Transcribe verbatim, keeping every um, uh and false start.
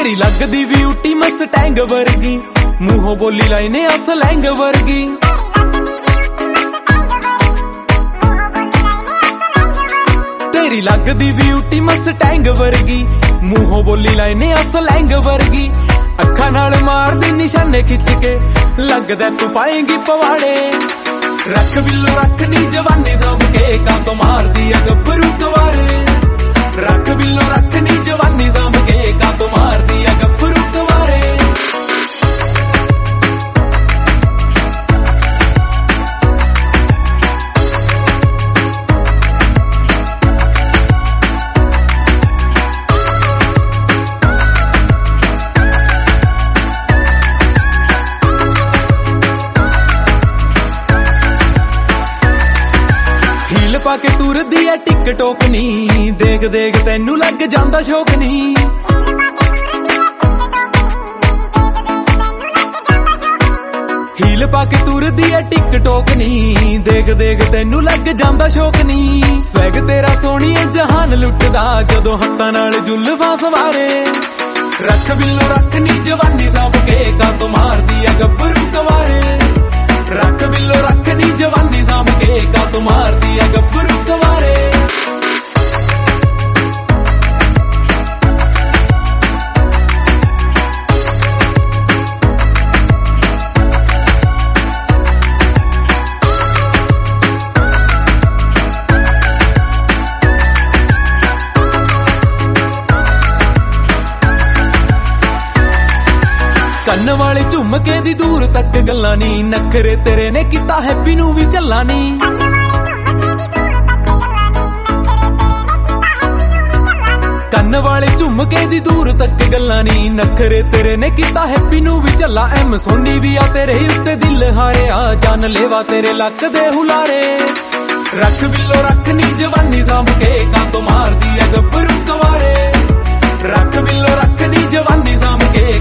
तेरी लगदी beauty Mustang वर्गी, मूहों बोली लाइने असलैंग वर्गी। तेरी लगदी ब्यूटी मस्टैंग वर्गी, मूहों बोली लाइने असलैंग वर्गी। अखा नाल मार दी निशाने खिच के, लगदा तू पाएंगी पवाड़े। रख बिल्लो रख नी जवानी सांभ के, कां तो मार दी गब्बरू कवारे। रख बिल्लो रख नी जवानी सांभ के, कां तो मार दी गब्बरू कवारे। हील पाके तुरदी है टिकटोक नी, देख देख तैनू लग जांदा शौक नी। हील पाके तुरदी है टिकटोक नी, देख देख तैनू लग जांदा शौक नी। स्वैग तेरा सोहणीए जहान लुटदा, जदों हत्थां नाल जुल्फां सवारे। रख बिल्लो रख नी जवानी सांभ के, कां तो मार दी है गब्बरू कवारे। रख बिल्लो रख नी जवानी सांभ के, कां तो मार दी है गब्बरू कवारे। ਕੰਨ ਵਾਲੇ ਝੁਮਕੇ ਦੀ दूर तक गल्लां नी, नखरे तेरे ने कीता हैप्पी नू भी झल्ला नी। ਕੰਨ ਵਾਲੇ ਝੁਮਕੇ ਦੀ दूर तक गल्लां नी, नखरे तेरे ने कीता हैप्पी नू भी झल्ला। एम सोनी भी आ तेरे उत्ते दिल हारिया, जान लेवा तेरे लक दे हुलारे। रख बिल्लो रख नी जवानी सांभ के, कां तो मार दी है गब्बरू कवारे। रख बिल्लो रख नी जवानी सांभ के,